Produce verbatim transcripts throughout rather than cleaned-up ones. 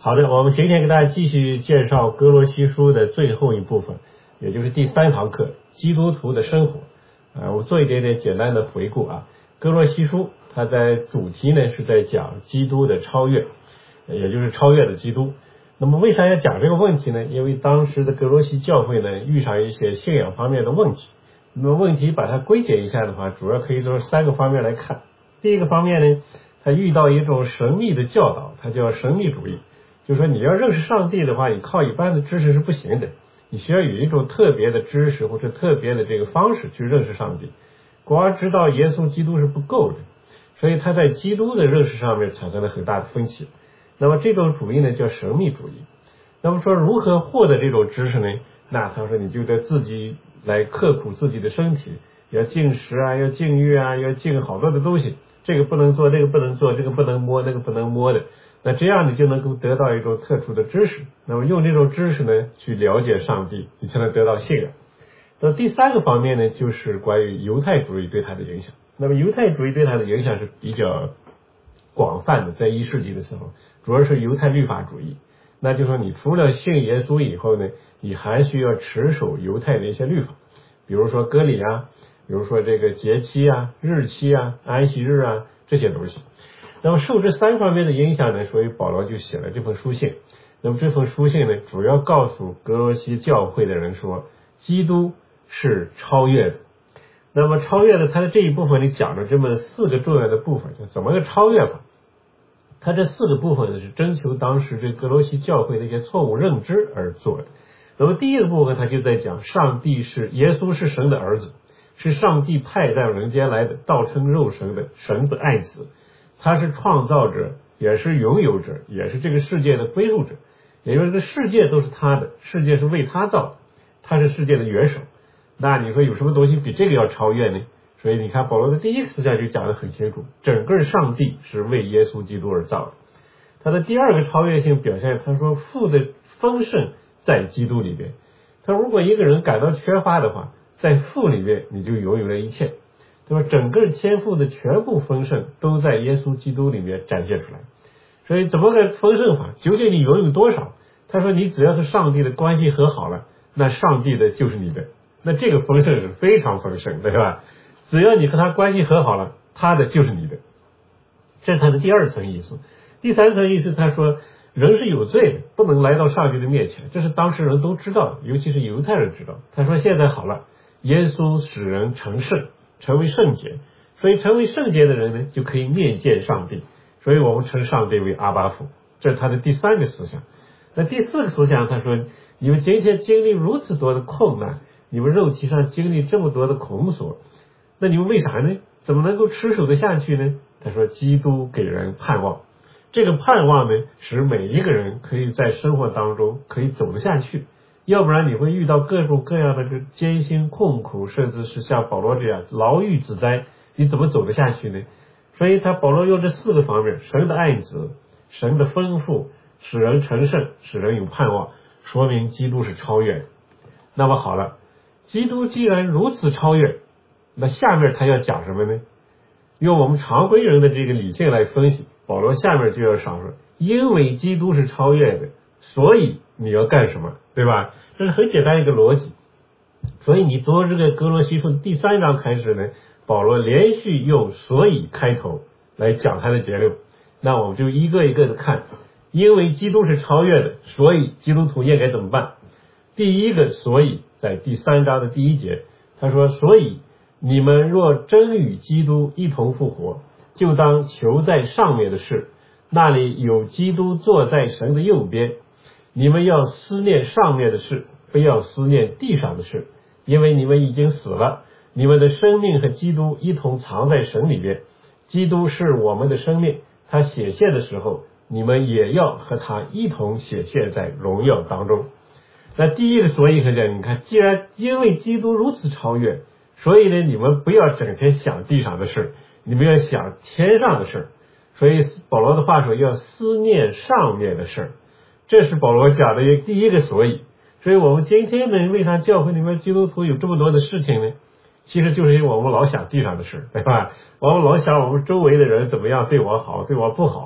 好的，我们今天给大家继续介绍哥罗西书的最后一部分，也就是第三堂课，基督徒的生活。呃，我做一点点简单的回顾啊。哥罗西书它在主题呢是在讲基督的超越，也就是超越的基督。那么为啥要讲这个问题呢？因为当时的哥罗西教会呢遇上一些信仰方面的问题。那么问题把它归结一下的话，主要可以从三个方面来看。第一个方面呢，他遇到一种神秘的教导，它叫神秘主义。就是说你要认识上帝的话，你靠一般的知识是不行的，你需要有一种特别的知识或者特别的这个方式去认识上帝。光知道耶稣基督是不够的，所以他在基督的认识上面产生了很大的分歧。那么这种主义呢叫神秘主义。那么说如何获得这种知识呢？那他说你就得自己来刻苦自己的身体，要禁食啊，要禁欲啊，要禁好多的东西，这个不能做，这个不能做，这个不能摸，那个不能摸的。那这样你就能够得到一种特殊的知识，那么用这种知识呢去了解上帝，你才能得到信仰。那第三个方面呢，就是关于犹太主义对他的影响。那么犹太主义对他的影响是比较广泛的，在一世纪的时候，主要是犹太律法主义。那就是说你除了信耶稣以后呢，你还需要持守犹太的一些律法，比如说割礼啊，比如说这个节期啊、日期啊、安息日啊这些东西。那么受这三方面的影响呢，所以保罗就写了这封书信。那么这封书信呢，主要告诉哥罗西教会的人说，基督是超越的。那么超越的，他的这一部分里讲了这么四个重要的部分，就怎么个超越法。他这四个部分呢，是征求当时这哥罗西教会的一些错误认知而做的。那么第一个部分，他就在讲上帝是耶稣是神的儿子，是上帝派到人间来的，道成肉身的神的爱子。他是创造者，也是拥有者，也是这个世界的归宿者，也就是这个世界都是他的，世界是为他造的，他是世界的元首。那你说有什么东西比这个要超越呢？所以你看保罗的第一个思想就讲得很清楚，整个上帝是为耶稣基督而造的。他的第二个超越性表现，他说父的丰盛在基督里边。他如果一个人感到缺乏的话，在父里面你就拥有了一切，对吧？整个天赋的全部丰盛都在耶稣基督里面展现出来。所以怎么个丰盛法？究竟你拥有多少？他说你只要和上帝的关系和好了，那上帝的就是你的，那这个丰盛是非常丰盛，对吧？只要你和他关系和好了，他的就是你的。这是他的第二层意思。第三层意思，他说人是有罪的，不能来到上帝的面前，这是当时人都知道的，尤其是犹太人知道。他说现在好了，耶稣使人成圣，成为圣洁，所以成为圣洁的人呢，就可以面见上帝，所以我们称上帝为阿爸父。这是他的第三个思想。那第四个思想，他说你们今天经历如此多的困难，你们肉体上经历这么多的恐索，那你们为啥呢？怎么能够持守得下去呢？他说基督给人盼望，这个盼望呢，使每一个人可以在生活当中可以走得下去，要不然你会遇到各种各样的这艰辛困苦，甚至是像保罗这样牢狱之灾，你怎么走得下去呢？所以他保罗用这四个方面，神的爱子，神的丰富，使人成圣，使人有盼望，说明基督是超越的。那么好了，基督既然如此超越，那下面他要讲什么呢？用我们常规人的这个理性来分析，保罗下面就要上说，因为基督是超越的，所以你要干什么，对吧？这是很简单一个逻辑。所以你从这个哥罗西书第三章开始呢，保罗连续用所以开头来讲他的结论。那我们就一个一个的看，因为基督是超越的，所以基督徒应该怎么办？第一个所以在第三章的第一节，他说所以你们若真与基督一同复活，就当求在上面的事，那里有基督坐在神的右边。你们要思念上面的事，不要思念地上的事，因为你们已经死了，你们的生命和基督一同藏在神里边。基督是我们的生命，他显现的时候，你们也要和他一同显现在荣耀当中。那第一个所以很简单，你看，既然因为基督如此超越，所以呢，你们不要整天想地上的事，你们要想天上的事。所以保罗的话说，要思念上面的事，这是保罗讲的第一个所以。所以我们今天呢，为啥教会里面基督徒有这么多的事情呢？其实就是因为我们老想地上的事，对吧？我们老想我们周围的人怎么样对我好，对我不好，我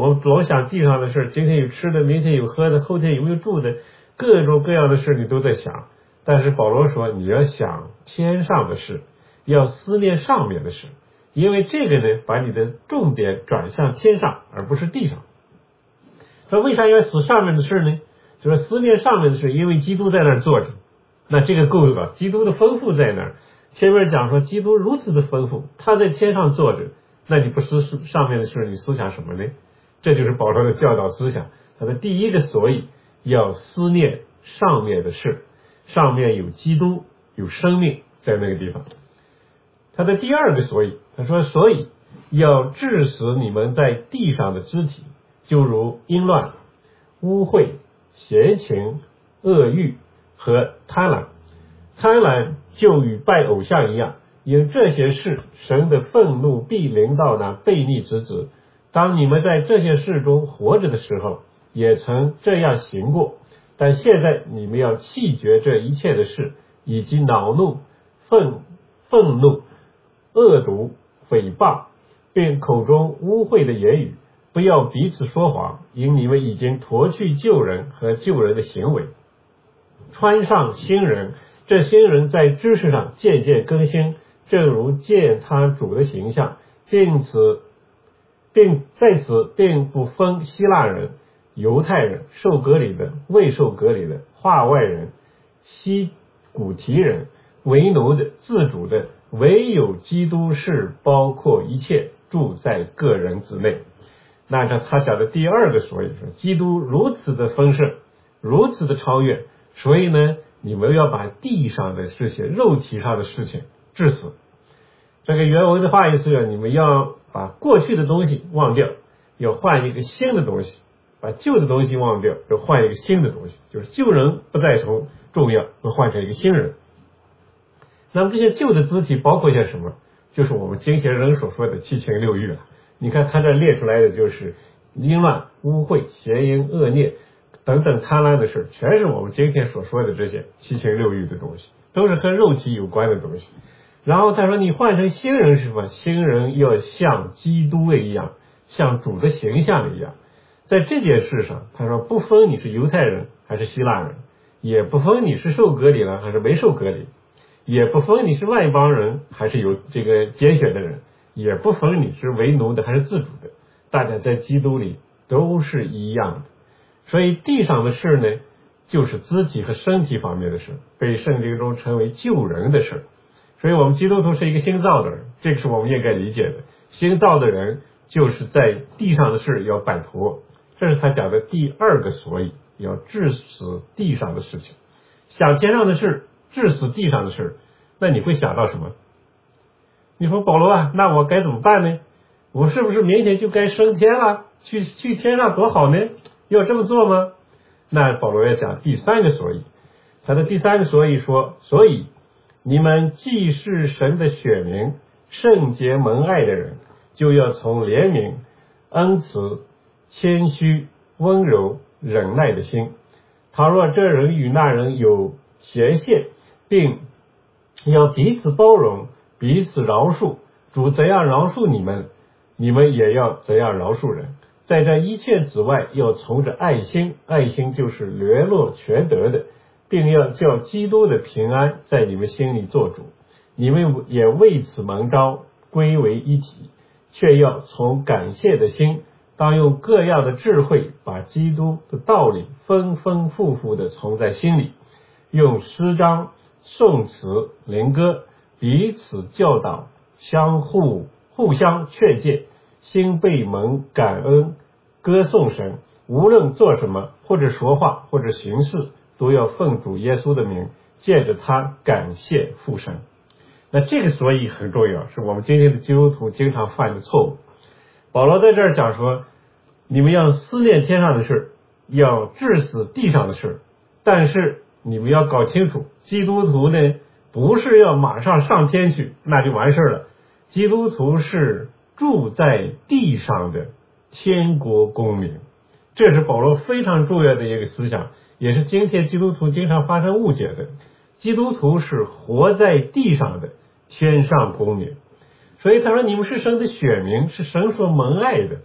我们老想地上的事，今天有吃的，明天有喝的，后天有没有住的，各种各样的事你都在想。但是保罗说，你要想天上的事，要思念上面的事，因为这个呢，把你的重点转向天上，而不是地上。说为啥要思上面的事呢？就是思念上面的事，因为基督在那儿坐着，那这个够了，基督的丰富在那儿。前面讲说基督如此的丰富，他在天上坐着，那你不思上面的事，你思想什么呢？这就是保罗的教导思想。他的第一个所以要思念上面的事，上面有基督，有生命在那个地方。他的第二个所以，他说所以要治死你们在地上的肢体，就如淫乱、污秽、邪情、恶欲和贪婪。贪婪就与拜偶像一样，因这些事神的愤怒必临到那悖逆之子。当你们在这些事中活着的时候，也曾这样行过，但现在你们要弃绝这一切的事，以及恼怒、愤愤怒、恶毒、诽谤，并口中污秽的言语，不要彼此说谎，因你们已经脱去旧人和旧人的行为，穿上新人。这新人在知识上渐渐更新，正如见他主的形象，并此并在此并不分希腊人、犹太人、受割礼的、未受割礼的、化外人、西古提人、为奴的、自主的，唯有基督是包括一切，住在个人之内。那这他讲的第二个所以说，基督如此的丰盛，如此的超越，所以呢，你们要把地上的这些肉体上的事情治死。这个原文的话意思是，你们要把过去的东西忘掉，要换一个新的东西，把旧的东西忘掉，要换一个新的东西，就是旧人不再从重要，要换成一个新人。那么这些旧的肢体包括些什么？就是我们今天人所说的七情六欲了。你看他这列出来的就是淫乱、污秽、邪淫、恶念等等贪婪的事，全是我们今天所说的这些七情六欲的东西，都是和肉体有关的东西。然后他说你换成新人是什么？新人要像基督一样，像主的形象一样。在这件事上，他说不分你是犹太人还是希腊人，也不分你是受割礼了还是没受割礼，也不分你是外邦人还是有这个拣选的人，也不分你是为奴的还是自主的，大家在基督里都是一样的。所以地上的事呢，就是肢体和身体方面的事，被圣经中称为救人的事。所以我们基督徒是一个新造的人，这个是我们应该理解的。新造的人就是在地上的事要摆脱，这是他讲的第二个所以，要治死地上的事情。想天上的事，治死地上的事，那你会想到什么？你说保罗啊，那我该怎么办呢？我是不是明天就该升天了？去去天上多好呢？要这么做吗？那保罗要讲第三个所以，他的第三个所以说，所以你们既是神的选民，圣洁蒙爱的人，就要从怜悯、恩慈、谦虚、温柔、忍耐的心，倘若这人与那人有嫌隙，并要彼此包容，彼此饶恕，主怎样饶恕你们，你们也要怎样饶恕人。在这一切之外，要从着爱心，爱心就是联络全德的，并要叫基督的平安在你们心里做主。你们也为此蒙召，归为一体，却要从感谢的心，当用各样的智慧，把基督的道理丰丰富富的存在心里，用诗章、颂词、灵歌彼此教导，相互互相劝诫，心被蒙感恩，歌颂神。无论做什么，或者说话，或者行事，都要奉主耶稣的名，借着他感谢父神。那这个所以很重要，是我们今天的基督徒经常犯的错误。保罗在这儿讲说，你们要思念天上的事，要治死地上的事，但是你们要搞清楚，基督徒呢不是要马上上天去那就完事了，基督徒是住在地上的天国公民。这是保罗非常重要的一个思想，也是今天基督徒经常发生误解的。基督徒是活在地上的天上公民，所以他说你们是神的选民，是神所蒙爱的，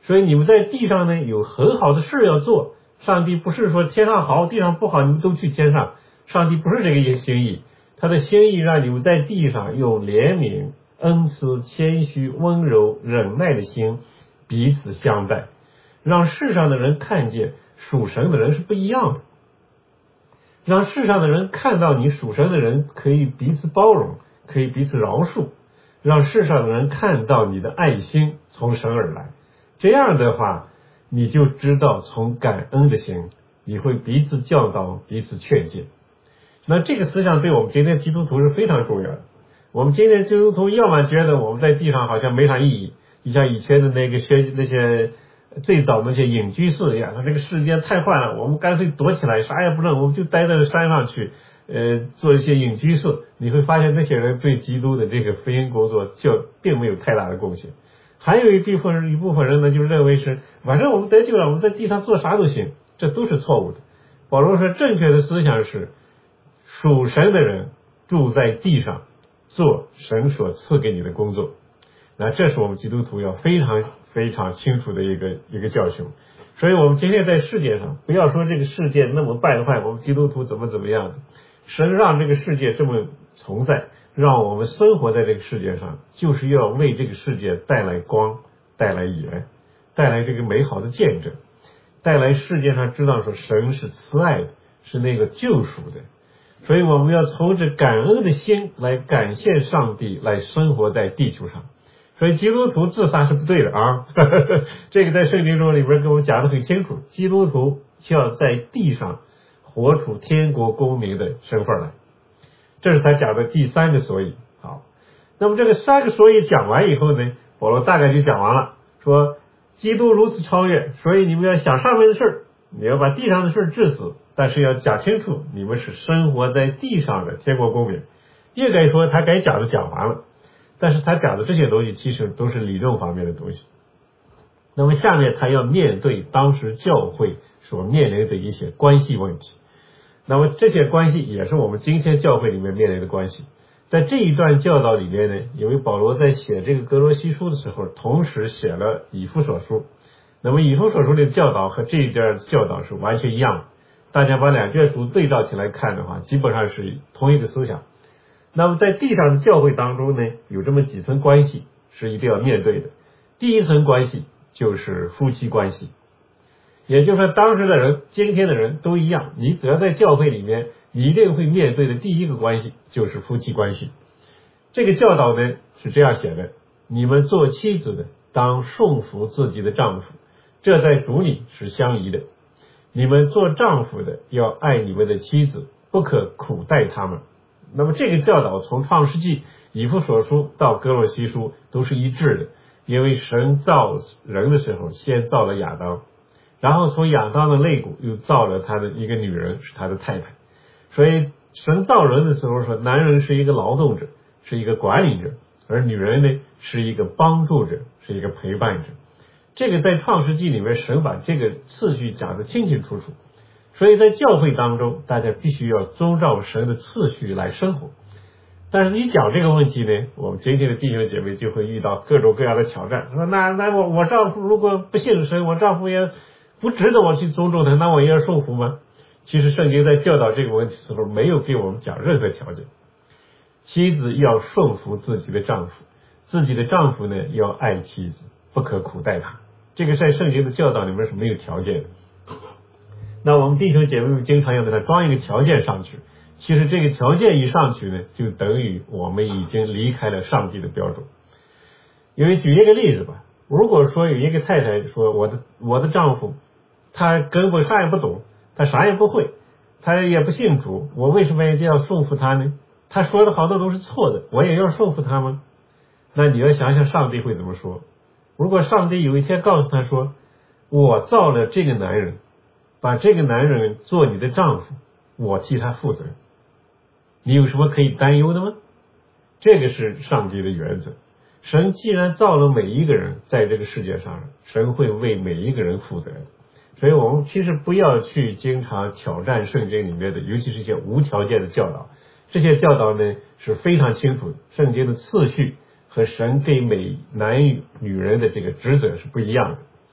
所以你们在地上呢有很好的事要做，上帝不是说天上好地上不好你们都去天上，上帝不是这个心意，他的心意让你们在地上用怜悯、恩慈、谦虚、温柔、忍耐的心彼此相待，让世上的人看见属神的人是不一样的，让世上的人看到你属神的人可以彼此包容，可以彼此饶恕，让世上的人看到你的爱心从神而来。这样的话你就知道从感恩的心你会彼此教导彼此劝诫。那这个思想对我们今天基督徒是非常重要的。我们今天基督徒要么觉得我们在地上好像没啥意义，你像以前的那个些那些最早那些隐居士一样，他这个世界太坏了，我们干脆躲起来啥也不弄，我们就待在山上去呃做一些隐居士。你会发现那些人对基督的这个福音工作就并没有太大的贡献。还有一部分一部分人呢就认为是反正我们得救了，我们在地上做啥都行，这都是错误的。保罗说正确的思想是属神的人住在地上做神所赐给你的工作，那这是我们基督徒要非常非常清楚的一个一个教训。所以我们今天在世界上不要说这个世界那么败坏，我们基督徒怎么怎么样的，神让这个世界这么存在，让我们生活在这个世界上，就是要为这个世界带来光，带来盐，带来这个美好的见证，带来世界上知道说神是慈爱的，是那个救赎的。所以我们要从这感恩的心来感谢上帝，来生活在地球上。所以基督徒自杀是不对的啊这个在圣经中里边跟我们讲得很清楚，基督徒需要在地上活出天国公民的身份来，这是他讲的第三个所以。好，那么这个三个所以讲完以后呢，保罗大概就讲完了，说基督如此超越，所以你们要想上面的事，你要把地上的事治死，但是要讲清楚你们是生活在地上的天国公民。应该说他该讲的讲完了，但是他讲的这些东西其实都是理论方面的东西。那么下面他要面对当时教会所面临的一些关系问题，那么这些关系也是我们今天教会里面面临的关系。在这一段教导里面呢，因为保罗在写这个哥罗西书的时候同时写了以弗所书，那么以弗所书的教导和这一段教导是完全一样的，大家把两卷书对照起来看的话，基本上是同一个思想。那么在地上的教会当中呢，有这么几层关系是一定要面对的。第一层关系就是夫妻关系，也就是说当时的人今天的人都一样，你只要在教会里面你一定会面对的第一个关系就是夫妻关系。这个教导呢是这样写的，你们做妻子的当顺服自己的丈夫，这在主里是相宜的。你们做丈夫的要爱你们的妻子，不可苦待他们。那么这个教导从创世纪、以弗所书到哥罗西书都是一致的，因为神造人的时候先造了亚当，然后从亚当的肋骨又造了他的一个女人，是他的太太。所以神造人的时候说，男人是一个劳动者，是一个管理者，而女人呢是一个帮助者，是一个陪伴者。这个在创世纪里面神把这个次序讲得清清楚楚。所以在教会当中大家必须要遵照神的次序来生活。但是你讲这个问题呢，我们今天的弟兄姐妹就会遇到各种各样的挑战，说那那我我丈夫如果不信神，我丈夫也不值得我去尊重他，那我也要顺服吗？其实圣经在教导这个问题的时候没有给我们讲任何条件。妻子要顺服自己的丈夫，自己的丈夫呢要爱妻子，不可苦待她，这个在圣经的教导里面是没有条件的。那我们弟兄姐妹们经常要给他装一个条件上去，其实这个条件一上去呢，就等于我们已经离开了上帝的标准。因为举一个例子吧，如果说有一个太太说我的我的丈夫他根本啥也不懂，他啥也不会，他也不信主，我为什么一定要顺服他呢？他说的好多都是错的，我也要顺服他吗？那你要想想上帝会怎么说。如果上帝有一天告诉他说，我造了这个男人，把这个男人做你的丈夫，我替他负责，你有什么可以担忧的吗？这个是上帝的原则。神既然造了每一个人在这个世界上，神会为每一个人负责的。所以我们其实不要去经常挑战圣经里面的，尤其是一些无条件的教导。这些教导呢是非常清楚的，圣经的次序和神给每男女人的这个职责是不一样的。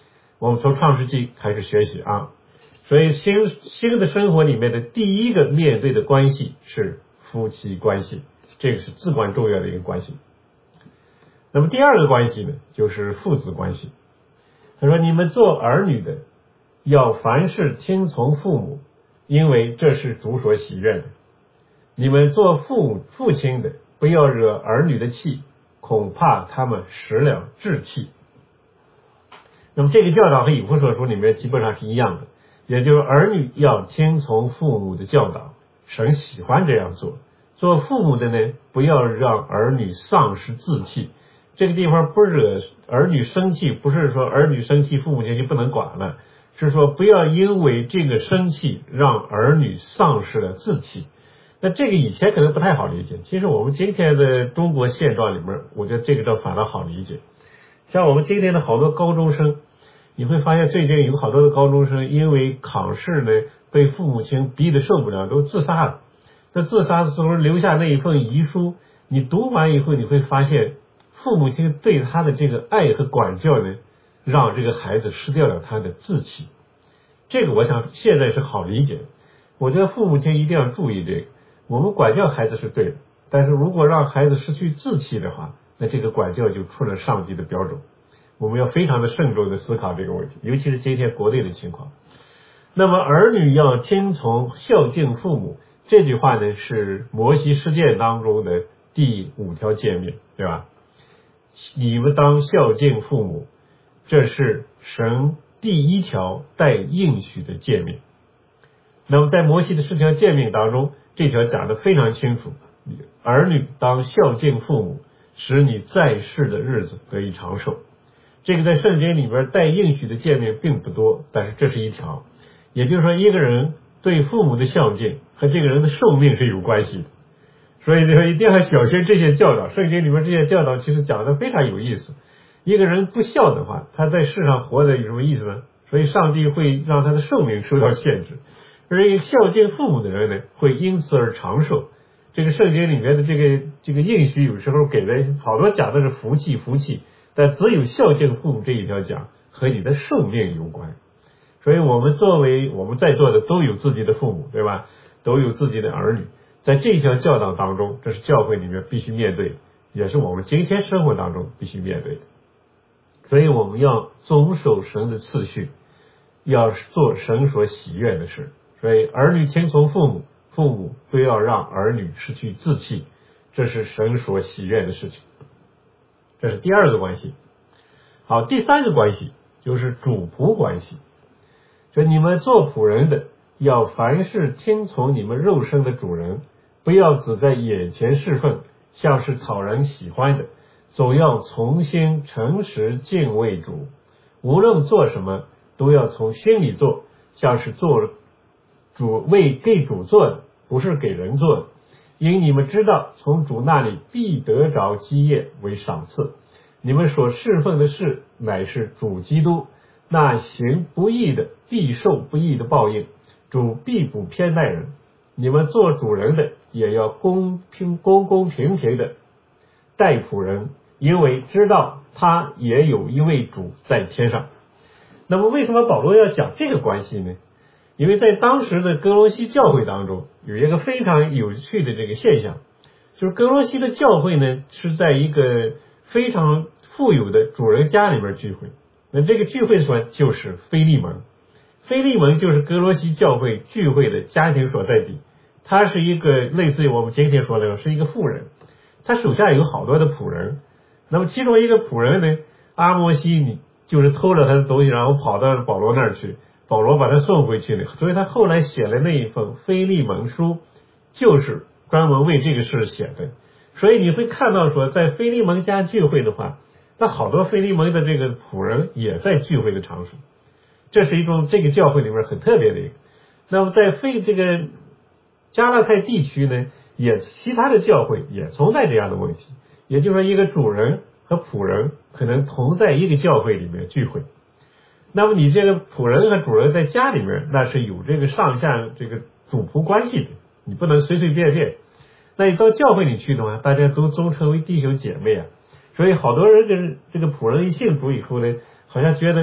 我们从创世纪开始学习啊。所以新新的生活里面的第一个面对的关系是夫妻关系，这个是至关重要的一个关系。那么第二个关系呢，就是父子关系。他说，你们做儿女的要凡事听从父母，因为这是主所喜悦的。你们做父母父亲的不要惹儿女的气，恐怕他们失了志气。那么这个教导和以弗所书里面基本上是一样的，也就是儿女要听从父母的教导，神喜欢这样做。做父母的呢，不要让儿女丧失志气。这个地方不惹儿女生气，不是说儿女生气父母亲就不能管了，是说不要因为这个生气让儿女丧失了志气。那这个以前可能不太好理解，其实我们今天的中国现状里面，我觉得这个倒反而好理解。像我们今天的好多高中生，你会发现最近有好多的高中生因为考试呢被父母亲逼得受不了，都自杀了。那自杀的时候留下那一份遗书，你读完以后你会发现父母亲对他的这个爱和管教呢，让这个孩子失掉了他的志气。这个我想现在是好理解，我觉得父母亲一定要注意这个。我们管教孩子是对的，但是如果让孩子失去志气的话，那这个管教就出了上帝的标准。我们要非常的慎重的思考这个问题，尤其是今天国内的情况。那么儿女要听从孝敬父母，这句话呢是摩西十诫当中的第五条诫命，对吧？你们当孝敬父母，这是神第一条带应许的诫命。那么在摩西的十条诫命当中，这条讲得非常清楚，儿女当孝敬父母，使你在世的日子得以长寿。这个在圣经里边带应许的诫命并不多，但是这是一条。也就是说，一个人对父母的孝敬和这个人的寿命是有关系的。所以说一定要小心这些教导，圣经里面这些教导其实讲的非常有意思。一个人不孝的话，他在世上活着有什么意思呢？所以上帝会让他的寿命受到限制。而一个孝敬父母的人呢，会因此而长寿。这个圣经里面的这个这个应许有时候给的好多讲的是福气福气，但只有孝敬父母这一条讲和你的寿命有关。所以我们作为我们在座的都有自己的父母，对吧？都有自己的儿女，在这一条教导当中，这是教会里面必须面对，也是我们今天生活当中必须面对的。所以我们要遵守神的次序，要做神所喜悦的事。所以儿女听从父母，父母不要让儿女失去志气，这是神所喜悦的事情。这是第二个关系。好，第三个关系就是主仆关系。就你们做仆人的，要凡事听从你们肉身的主人，不要只在眼前侍奉，像是讨人喜欢的，总要从心诚实敬畏主。无论做什么，都要从心里做，像是做主为给主做的，不是给人做的。因你们知道，从主那里必得着基业为赏赐。你们所侍奉的事，乃是主基督。那行不义的必受不义的报应，主必不偏待人。你们做主人的也要公平公公平平的待仆人，因为知道他也有一位主在天上。那么为什么保罗要讲这个关系呢？因为在当时的哥罗西教会当中有一个非常有趣的这个现象，就是哥罗西的教会呢是在一个非常富有的主人家里面聚会。那这个聚会所就是腓利门，腓利门就是哥罗西教会聚会的家庭所在地。他是一个类似于我们今天说的是一个妇人，他手下有好多的仆人。那么其中一个仆人呢，阿摩西就是偷了他的东西，然后跑到保罗那儿去，保罗把他送回去了，所以他后来写了那一份腓利门书，就是专门为这个事写的。所以你会看到说，在腓利门家聚会的话，那好多腓利门的这个仆人也在聚会的场所，这是一种这个教会里面很特别的一个。那么在非这个加拉太地区呢，也其他的教会也存在这样的问题，也就是说一个主人和仆人可能同在一个教会里面聚会。那么你这个仆人和主人在家里面，那是有这个上下这个主仆关系的，你不能随随便便。那你到教会里去的话，大家都尊称为弟兄姐妹啊。所以好多人就是这个仆人一信主以后呢，好像觉得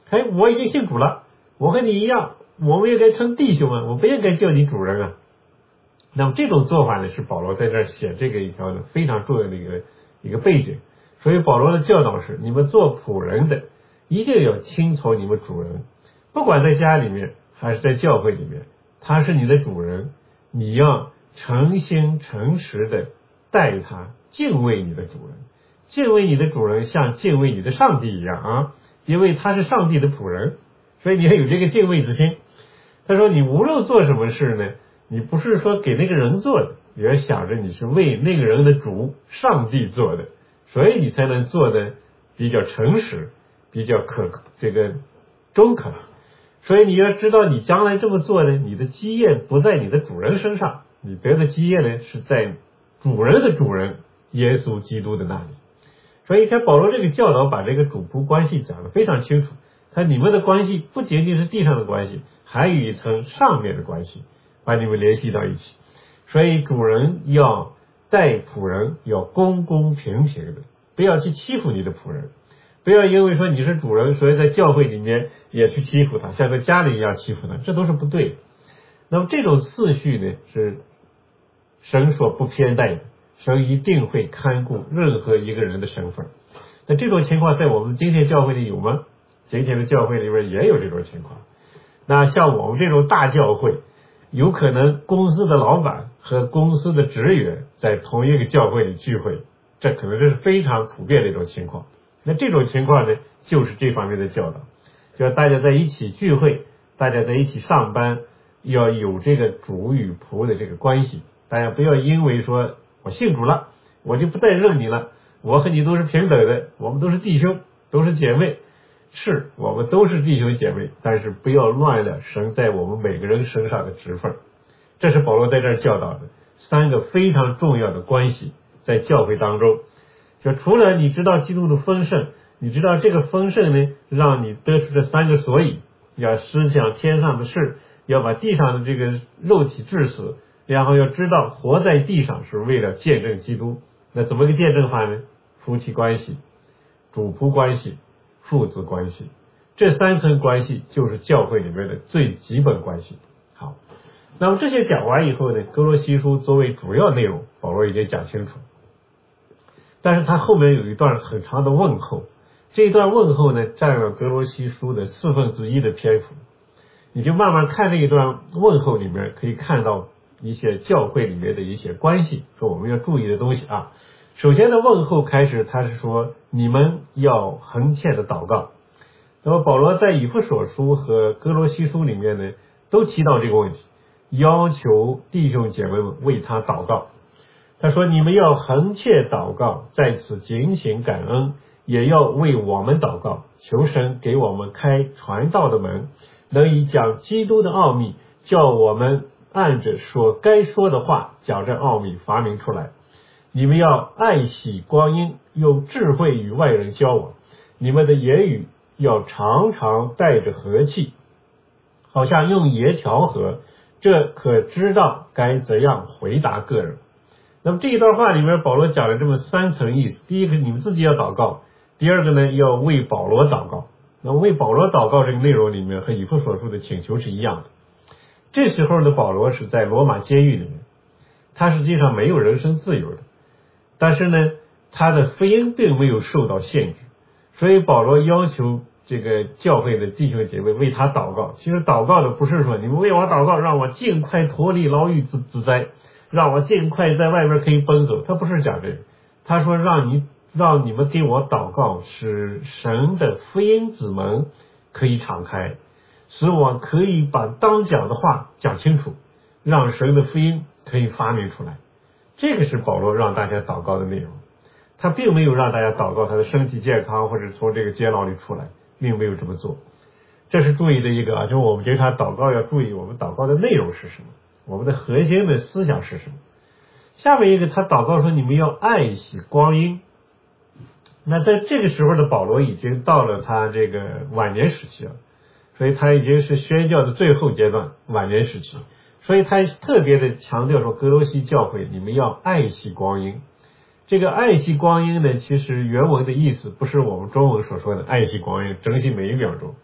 哎，我已经信主了，我和你一样，我们也该称弟兄啊，我不应该叫你主人啊。那么这种做法呢，是保罗在这儿写这个一条的非常重要的一个一个背景。所以保罗的教导是，你们做仆人的一定要听从你们主人，不管在家里面还是在教会里面，他是你的主人，你要诚心诚实的待他，敬畏你的主人，敬畏你的主人像敬畏你的上帝一样啊，因为他是上帝的仆人，所以你要有这个敬畏之心。他说你无论做什么事呢，你不是说给那个人做的，你要想着你是为那个人的主上帝做的，所以你才能做的比较诚实，比较可这个中肯。所以你要知道，你将来这么做呢，你的基业不在你的主人身上，你得的基业呢是在主人的主人耶稣基督的那里。所以看保罗这个教导，把这个主仆关系讲得非常清楚。他你们的关系不仅仅是地上的关系，还有一层上面的关系，把你们联系到一起。所以主人要待仆人要公公平平的，不要去欺负你的仆人，不要因为说你是主人，所以在教会里面也去欺负他，像在家里一样欺负他，这都是不对的。那么这种次序呢，是神所不偏待的，神一定会看顾任何一个人的身份。那这种情况在我们今天教会里有吗？今天的教会里面也有这种情况。那像我们这种大教会，有可能公司的老板和公司的职员在同一个教会里聚会，这可能这是非常普遍的一种情况。那这种情况呢，就是这方面的教导，就是大家在一起聚会，大家在一起上班，要有这个主与仆的这个关系。大家不要因为说我信主了，我就不再认你了，我和你都是平等的，我们都是弟兄，都是姐妹。是我们都是弟兄姐妹，但是不要乱了神在我们每个人身上的职分。这是保罗在这儿教导的三个非常重要的关系，在教会当中。就除了你知道基督的丰盛，你知道这个丰盛呢，让你得出这三个所以，要思想天上的事，要把地上的这个肉体治死，然后要知道活在地上是为了见证基督。那怎么个见证法呢？夫妻关系、主仆关系、父子关系，这三层关系就是教会里面的最基本关系。好，那么这些讲完以后呢，哥罗西书作为主要内容，保罗已经讲清楚。但是他后面有一段很长的问候，这一段问候呢，占了哥罗西书的四分之一的篇幅。你就慢慢看这一段问候里面，可以看到一些教会里面的一些关系，说我们要注意的东西啊。首先的问候开始，他是说你们要恒切的祷告。那么保罗在以弗所书和哥罗西书里面呢，都提到这个问题，要求弟兄姐妹们为他祷告。他说你们要恒切祷告，在此警醒感恩，也要为我们祷告，求神给我们开传道的门，能以讲基督的奥秘，叫我们按着所该说的话，将这奥秘发明出来。你们要爱惜光阴，用智慧与外人交往，你们的言语要常常带着和气，好像用盐调和，这可知道该怎样回答个人。那么这一段话里面，保罗讲了这么三层意思。第一个，你们自己要祷告；第二个呢，要为保罗祷告。那么为保罗祷告这个内容里面和以弗所书的请求是一样的。这时候的保罗是在罗马监狱里面，他实际上没有人身自由的，但是呢，他的福音并没有受到限制，所以保罗要求这个教会的弟兄姐妹为他祷告。其实祷告的不是说你们为我祷告，让我尽快脱离牢狱之之灾，让我尽快在外面可以奔走，他不是讲这个，他说让你让你们给我祷告，使神的福音之门可以敞开，使我可以把当讲的话讲清楚，让神的福音可以发明出来。这个是保罗让大家祷告的内容，他并没有让大家祷告他的身体健康或者从这个监牢里出来，并没有这么做。这是注意的一个啊，就是我们经常祷告要注意我们祷告的内容是什么，我们的核心的思想是什么。下面一个他祷告说你们要爱惜光阴。那在这个时候的保罗已经到了他这个晚年时期了，所以他已经是宣教的最后阶段，晚年时期，所以他特别的强调说哥罗西教会你们要爱惜光阴。这个爱惜光阴呢，其实原文的意思不是我们中文所说的爱惜光阴，珍惜每一秒钟。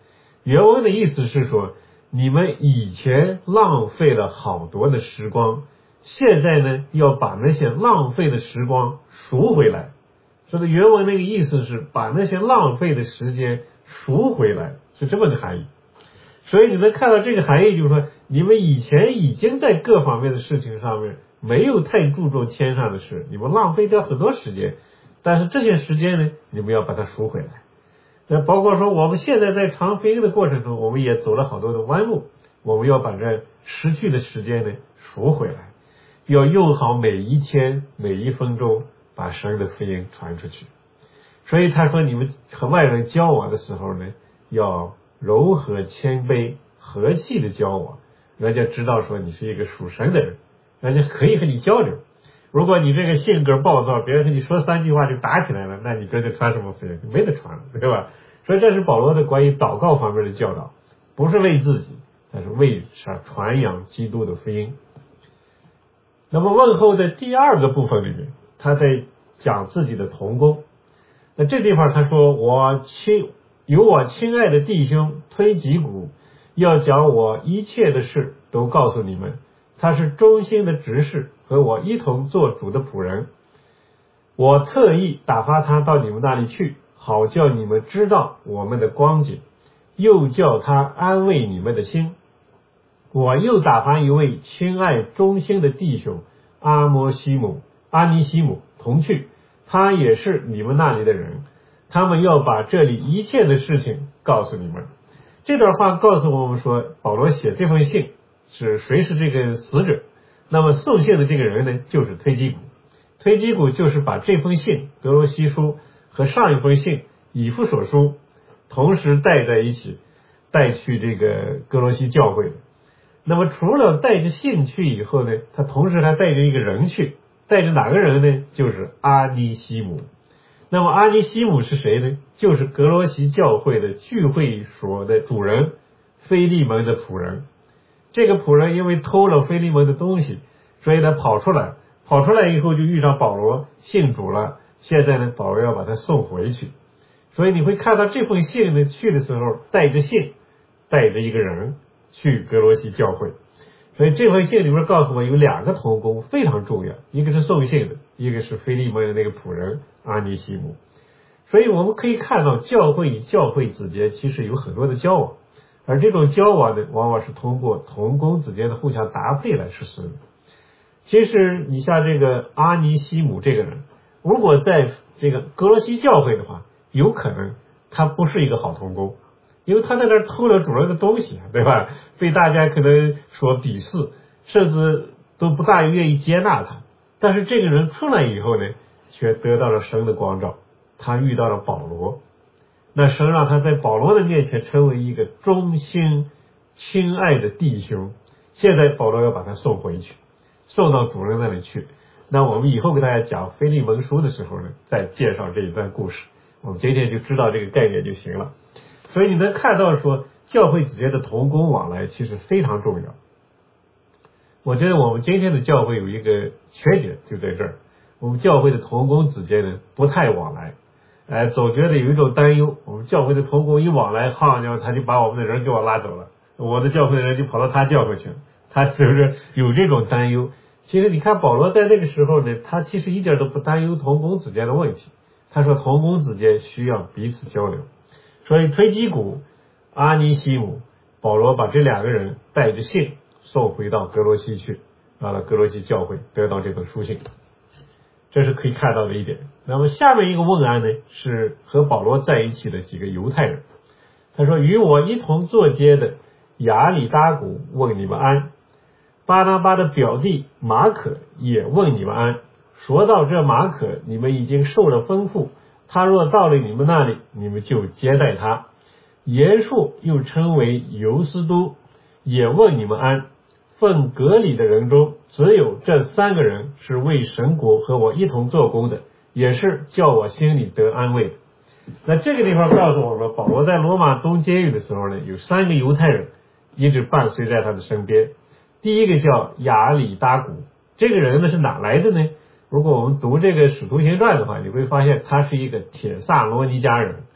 原文的意思是说，你们以前浪费了好多的时光，现在呢要把那些浪费的时光赎回来。说的原文那个意思是把那些浪费的时间赎回来，是这么个含义。所以你能看到这个含义，就是说你们以前已经在各方面的事情上面没有太注重天上的事，你们浪费掉很多时间，但是这些时间呢，你们要把它赎回来。那包括说我们现在在传福音的过程中，我们也走了好多的弯路，我们要把这失去的时间呢赎回来，要用好每一天每一分钟，把神的福音传出去。所以他说你们和外人交往的时候呢，要柔和谦卑和气的交往，人家知道说你是一个属神的人，人家可以和你交流。如果你这个性格暴躁，别人跟你说三句话就打起来了，那你这就传什么福音？没得传了，对吧？所以这是保罗的关于祷告方面的教导，不是为自己，但是为啥传扬基督的福音。那么问候的第二个部分里面，他在讲自己的同工。那这地方他说，我亲有我亲爱的弟兄推己古，要将我一切的事都告诉你们。他是忠心的执事，和我一同做主的仆人。我特意打发他到你们那里去，好叫你们知道我们的光景，又叫他安慰你们的心。我又打发一位亲爱忠心的弟兄阿摩西姆、阿尼西姆同去，他也是你们那里的人，他们要把这里一切的事情告诉你们。这段话告诉我们说，保罗写这封信是谁是这个死者，那么送信的这个人呢，就是推基古。推基古就是把这封信格罗西书和上一封信以弗所书同时带在一起，带去这个格罗西教会的。那么除了带着信去以后呢，他同时还带着一个人去，带着哪个人呢？就是阿尼西姆。那么阿尼西姆是谁呢？就是格罗西教会的聚会所的主人腓利门的仆人。这个仆人因为偷了腓利门的东西，所以他跑出来，跑出来以后就遇上保罗，信主了。现在呢，保罗要把他送回去。所以你会看到这封信呢，去的时候带着信，带着一个人去格罗西教会。所以这封信里面告诉我有两个同工非常重要，一个是送信的，一个是腓利门的那个仆人阿尼西姆。所以我们可以看到教会与教会之间其实有很多的交往，而这种交往呢，往往是通过同工之间的互相搭配来实施的。其实你像这个阿尼西姆这个人，如果在这个格罗西教会的话，有可能他不是一个好同工，因为他在那儿偷了主人的东西，对吧？被大家可能所鄙视，甚至都不大愿意接纳他。但是这个人出来以后呢，却得到了神的光照，他遇到了保罗。那神让他在保罗的面前成为一个忠心亲爱的弟兄。现在保罗要把他送回去，送到主人那里去。那我们以后给大家讲腓利门书的时候呢，再介绍这一段故事。我们今天就知道这个概念就行了。所以你能看到说，教会之间的同工往来其实非常重要。我觉得我们今天的教会有一个缺点就在这儿，我们教会的同工之间呢不太往来，哎，总觉得有一种担忧，我们教会的同工一往来，好像他就把我们的人给我拉走了，我的教会的人就跑到他教会去了，他是不是有这种担忧？其实你看保罗在那个时候呢，他其实一点都不担忧同工之间的问题，他说同工之间需要彼此交流。所以推基古、阿尼西姆，保罗把这两个人带着信送回到格罗西去，到了格罗西教会得到这本书信，这是可以看到的一点。那么下面一个问安呢，是和保罗在一起的几个犹太人。他说，与我一同坐街的亚里达古问你们安，巴拿巴的表弟马可也问你们安。说到这马可，你们已经受了吩咐，他若到了你们那里，你们就接待他。耶稣又称为犹斯都，也问你们安。奉隔礼的人中，只有这三个人是为神国和我一同做工的，也是叫我心里得安慰的。那这个地方告诉我们，保罗在罗马东监狱的时候呢，有三个犹太人一直伴随在他的身边。第一个叫亚里达古，这个人呢是哪来的呢？如果我们读这个使徒行传的话，你会发现他是一个帖撒罗尼迦人，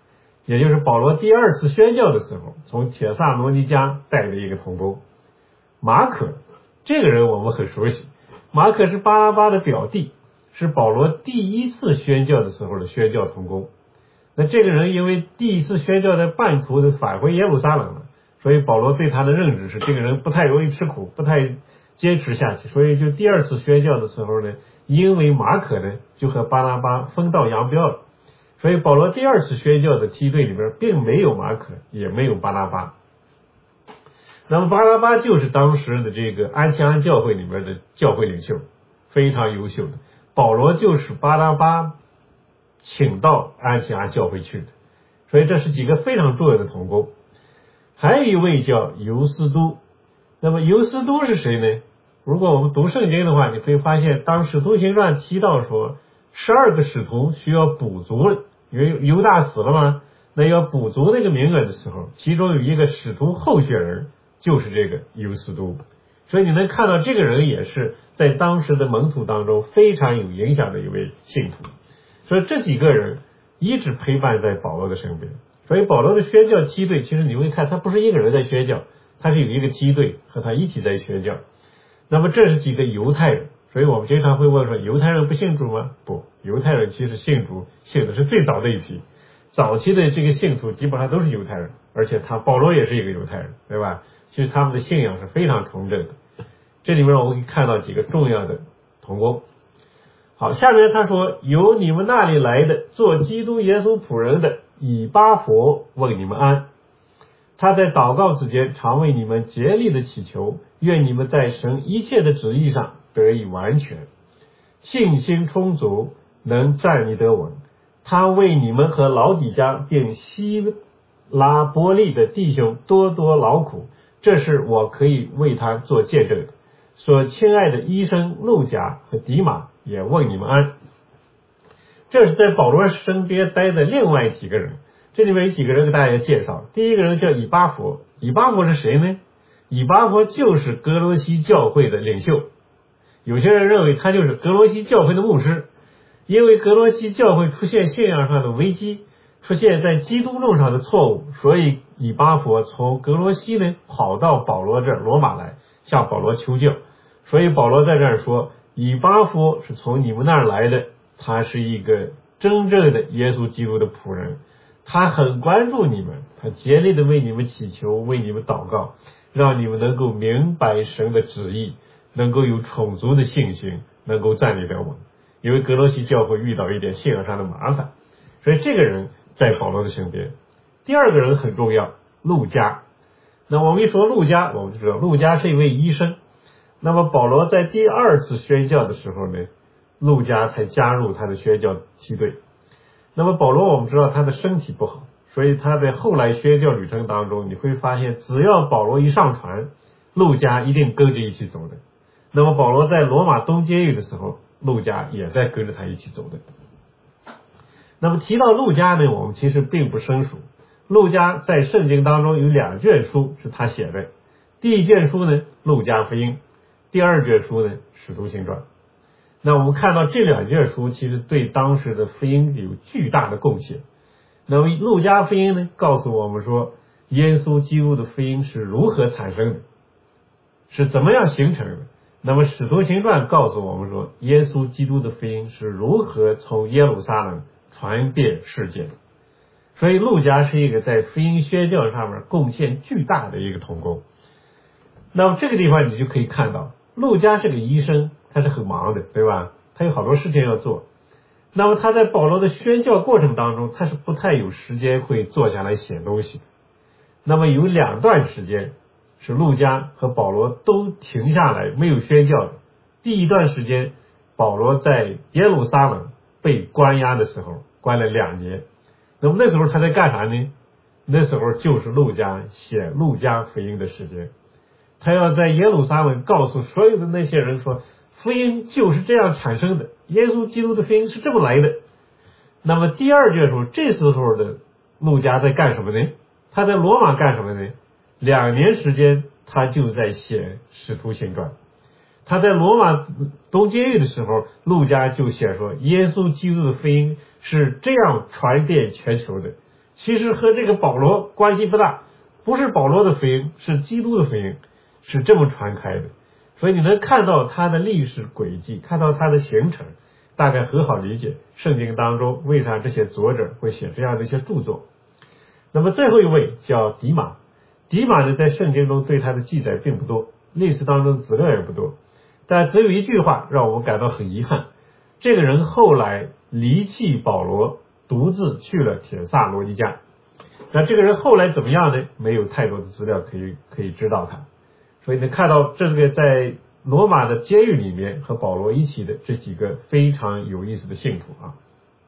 也就是保罗第二次宣教的时候从帖撒罗尼迦带的一个同工。马可这个人我们很熟悉，马可是巴拉巴的表弟，是保罗第一次宣教的时候的宣教同工。那这个人因为第一次宣教的半途的返回耶路撒冷了，所以保罗对他的认知是这个人不太容易吃苦，不太坚持下去，所以就第二次宣教的时候呢，因为马可呢就和巴拉巴分道扬镳了，所以保罗第二次宣教的梯队里边并没有马可，也没有巴拉巴。那么巴拉巴就是当时的这个安提阿教会里面的教会领袖，非常优秀的。保罗就是巴拉巴请到安提阿教会去的，所以这是几个非常重要的同工。还有一位叫尤斯都，那么尤斯都是谁呢？如果我们读圣经的话，你会发现当使徒行传提到说十二个使徒需要补足了，因为犹大死了嘛，那要补足那个名额的时候，其中有一个使徒候选人就是这个尤斯都，所以你能看到这个人也是在当时的门徒当中非常有影响的一位信徒。所以这几个人一直陪伴在保罗的身边，所以保罗的宣教梯队其实你会看他不是一个人在宣教，他是有一个梯队和他一起在宣教。那么这是几个犹太人，所以我们经常会问说犹太人不信主吗？不，犹太人其实信主信的是最早的一批，早期的这个信徒基本上都是犹太人，而且他保罗也是一个犹太人，对吧？其实他们的信仰是非常纯正的。这里面我们可以看到几个重要的同工。好，下面他说，由你们那里来的做基督耶稣仆人的以巴弗问你们安。他在祷告之间常为你们竭力的祈求，愿你们在神一切的旨意上得以完全，信心充足，能站立得稳。他为你们和老底嘉并希拉波利的弟兄多多劳苦，这是我可以为他做见证的。所亲爱的医生路加和迪马也问你们安。这是在保罗身边待的另外几个人，这里面有几个人给大家介绍。第一个人叫以巴弗，以巴弗是谁呢？以巴弗就是哥罗西教会的领袖，有些人认为他就是哥罗西教会的牧师，因为哥罗西教会出现信仰上的危机，出现在基督论上的错误，所以以巴弗从哥罗西呢跑到保罗这儿罗马来向保罗求教。所以保罗在这儿说，以巴弗是从你们那儿来的，他是一个真正的耶稣基督的仆人，他很关注你们，他竭力的为你们祈求，为你们祷告，让你们能够明白神的旨意，能够有充足的信心，能够站立得稳。因为哥罗西教会遇到一点信仰上的麻烦，所以这个人在保罗的身边。第二个人很重要，路加。那我们一说路加，我们就知道路加是一位医生。那么保罗在第二次宣教的时候呢，路加才加入他的宣教梯队。那么保罗我们知道他的身体不好，所以他在后来宣教旅程当中，你会发现只要保罗一上船，路加一定跟着一起走的。那么保罗在罗马东监狱的时候，路加也在跟着他一起走的。那么提到路加呢，我们其实并不生疏。路加在圣经当中有两卷书是他写的，第一卷书呢路加福音，第二卷书呢使徒行传。那我们看到这两卷书其实对当时的福音有巨大的贡献。那么路加福音呢告诉我们说，耶稣基督的福音是如何产生的，是怎么样形成的。那么使徒行传告诉我们说，耶稣基督的福音是如何从耶路撒冷传遍世界的。所以路加是一个在福音宣教上面贡献巨大的一个同工。那么这个地方你就可以看到，路加是个医生，他是很忙的，对吧？他有好多事情要做。那么他在保罗的宣教过程当中，他是不太有时间会坐下来写东西。那么有两段时间是路加和保罗都停下来没有宣教的。第一段时间，保罗在耶路撒冷被关押的时候，关了两年。那么那时候他在干啥呢？那时候就是路加写路加福音的时间。他要在耶路撒冷告诉所有的那些人说，福音就是这样产生的，耶稣基督的福音是这么来的。那么第二卷书，这时候的路加在干什么呢？他在罗马干什么呢？两年时间他就在写使徒行传。他在罗马东监狱的时候，路加就写说，耶稣基督的福音是这样传遍全球的， 其实和这个保罗关系不大，不是保罗的福音，是基督的福音，是这么传开的。所以你能看到他的历史轨迹，看到他的形成，大概很好理解圣经当中为啥这些作者会写这样的一些著作。那么最后一位叫迪马，迪马呢在圣经中对他的记载并不多，历史当中资料也不多，但只有一句话让我们感到很遗憾，这个人后来离弃保罗，独自去了帖撒罗尼迦。那这个人后来怎么样呢？没有太多的资料可以可以知道他。所以你看到这个在罗马的监狱里面和保罗一起的这几个非常有意思的信徒啊。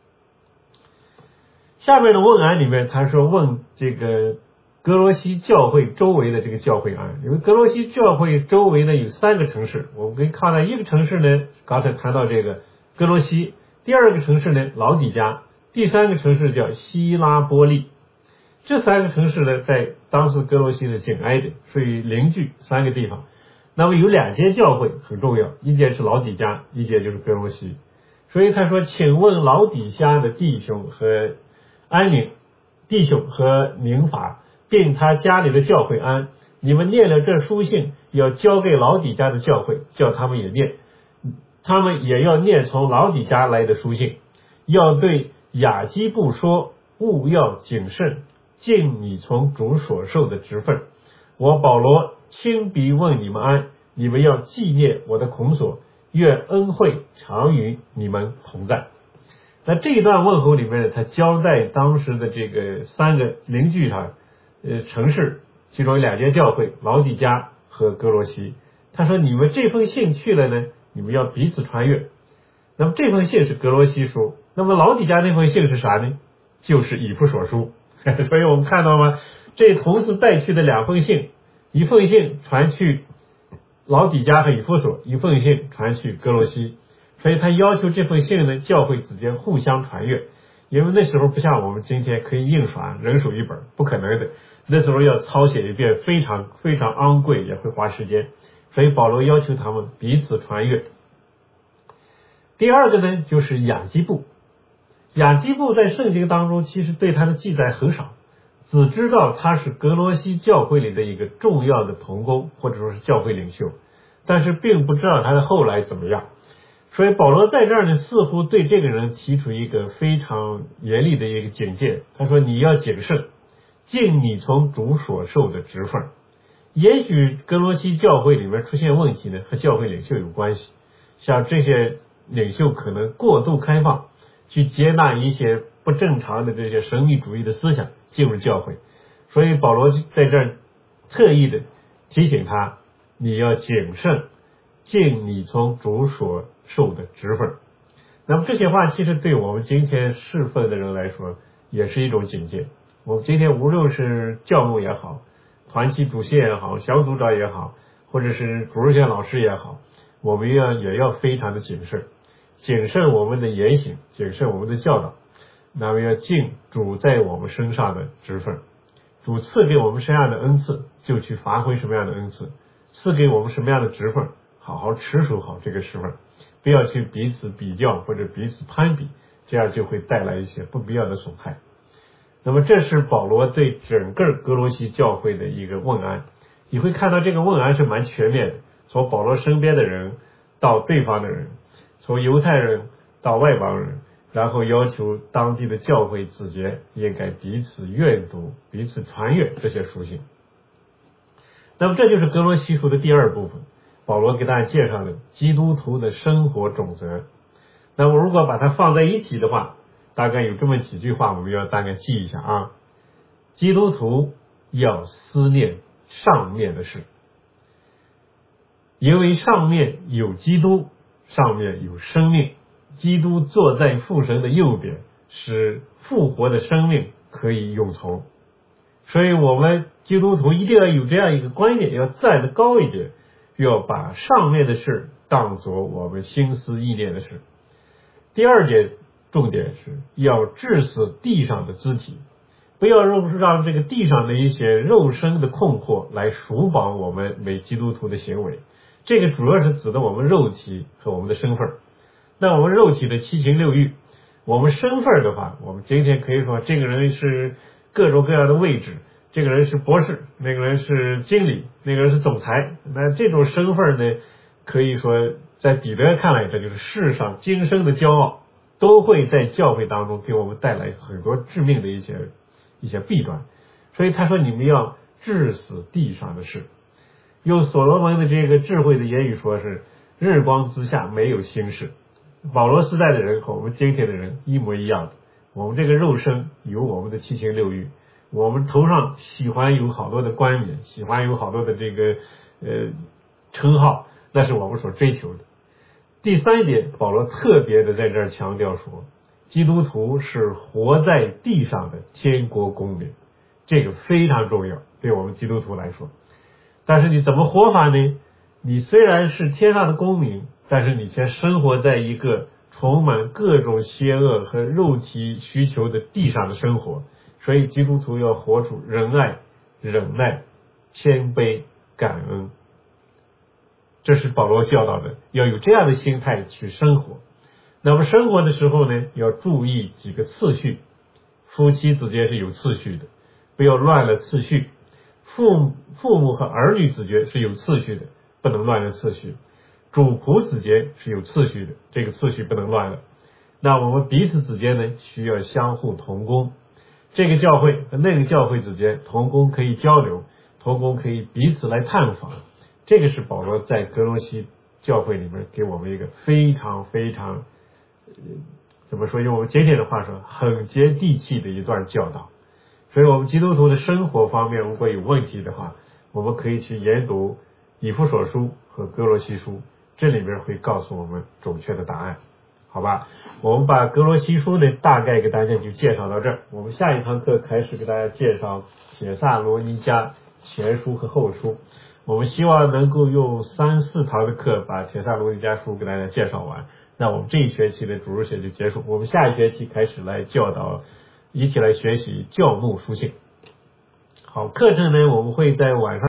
下面的问案里面他说问这个哥罗西教会周围的这个教会案，因为哥罗西教会周围呢有三个城市，我们可以看到一个城市呢刚才谈到这个哥罗西，第二个城市呢老底嘉，第三个城市叫希拉波利。这三个城市呢在当时哥罗西的紧挨着，属于邻居三个地方。那么有两间教会很重要，一间是老底嘉，一间就是哥罗西。所以他说请问老底嘉的弟兄和安宁弟兄和宁法并他家里的教会安，你们念了这书信要交给老底嘉的教会，叫他们也念，他们也要念从老底嘉来的书信，要对雅基布说务要谨慎，尽你从主所受的职分。我保罗亲笔问你们安，你们要纪念我的孔所，愿恩惠常与你们同在。那这一段问候里面，他交代当时的这个三个邻居哈呃城市，其中有两间教会，老底嘉和哥罗西。他说你们这封信去了呢，你们要彼此传阅。那么这封信是哥罗西书，那么老底嘉那封信是啥呢？就是以弗所书。所以我们看到吗？这同时带去的两封信，一封信传去老底嘉和以弗所，一封信传去哥罗西。所以他要求这封信呢，教会之间互相传阅，因为那时候不像我们今天可以印刷人手一本，不可能的，那时候要抄写一遍，非常非常昂贵，也会花时间。所以保罗要求他们彼此传阅。第二个呢，就是雅基布。雅基布在圣经当中其实对他的记载很少，只知道他是哥罗西教会里的一个重要的同工，或者说是教会领袖，但是并不知道他的后来怎么样。所以保罗在这儿呢，似乎对这个人提出一个非常严厉的一个警戒。他说你要谨慎，尽你从主所受的职分。也许哥罗西教会里面出现问题呢，和教会领袖有关系，像这些领袖可能过度开放，去接纳一些不正常的这些神秘主义的思想进入教会。所以保罗在这儿特意的提醒他，你要谨慎，尽你从主所受的职分。那么这些话其实对我们今天侍奉的人来说也是一种警戒。我们今天无论是教牧也好，团契主席也好，小组长也好，或者是主日学老师也好，我们要也要非常的谨慎，谨慎我们的言行，谨慎我们的教导，那么要尽主在我们身上的职分。主赐给我们什么样的恩赐，就去发挥什么样的恩赐，赐给我们什么样的职分，好好持守好这个职分，不要去彼此比较或者彼此攀比，这样就会带来一些不必要的损害。那么这是保罗对整个哥罗西教会的一个问安。你会看到这个问安是蛮全面的，从保罗身边的人到对方的人，从犹太人到外邦人，然后要求当地的教会子节应该彼此阅读，彼此传阅这些书信。那么这就是哥罗西书的第二部分，保罗给大家介绍的基督徒的生活准则。那么如果把它放在一起的话，大概有这么几句话我们要大概记一下啊。基督徒要思念上面的事，因为上面有基督，上面有生命，基督坐在父神的右边，使复活的生命可以永存。所以我们基督徒一定要有这样一个观念，要站得高一点，要把上面的事当作我们心思意念的事。第二点重点是要治死地上的肢体，不要让这个地上的一些肉身的困惑来束绑我们为基督徒的行为。这个主要是指的我们肉体和我们的身份。那我们肉体的七情六欲，我们身份的话，我们今天可以说这个人是各种各样的位置，这个人是博士，那个人是经理，那个人是总裁，那这种身份呢，可以说在彼得看来，这就是世上今生的骄傲，都会在教会当中给我们带来很多致命的一些一些弊端。所以他说你们要治死地上的事，用所罗门的这个智慧的言语说是日光之下没有新事。保罗时代的人和我们今天的人一模一样的，我们这个肉身有我们的七情六欲，我们头上喜欢有好多的冠冕，喜欢有好多的这个呃称号，那是我们所追求的。第三点，保罗特别的在这儿强调说，基督徒是活在地上的天国公民，这个非常重要，对我们基督徒来说。但是你怎么活法呢？你虽然是天上的公民，但是你却生活在一个充满各种邪恶和肉体需求的地上的生活。所以基督徒要活出仁爱、忍耐、谦卑、感恩，这是保罗教导的，要有这样的心态去生活。那么生活的时候呢，要注意几个次序，夫妻之间是有次序的，不要乱了次序。父父母和儿女之间是有次序的，不能乱了次序。主仆之间是有次序的，这个次序不能乱了。那我们彼此之间呢，需要相互同工。这个教会和那个教会之间，同工可以交流，同工可以彼此来探访。这个是保罗在哥罗西教会里面给我们一个非常非常、呃、怎么说，用我们今天的话说，很接地气的一段教导。所以我们基督徒的生活方面如果有问题的话，我们可以去研读以弗所书和哥罗西书，这里面会告诉我们准确的答案。好吧，我们把哥罗西书呢大概给大家就介绍到这儿。我们下一堂课开始给大家介绍帖撒罗尼迦前书和后书。我们希望能够用三四堂的课把帖撒罗尼迦书给大家介绍完。那我们这一学期的主日学就结束，我们下一学期开始来教导，一起来学习教牧书信。好，课程呢我们会在晚上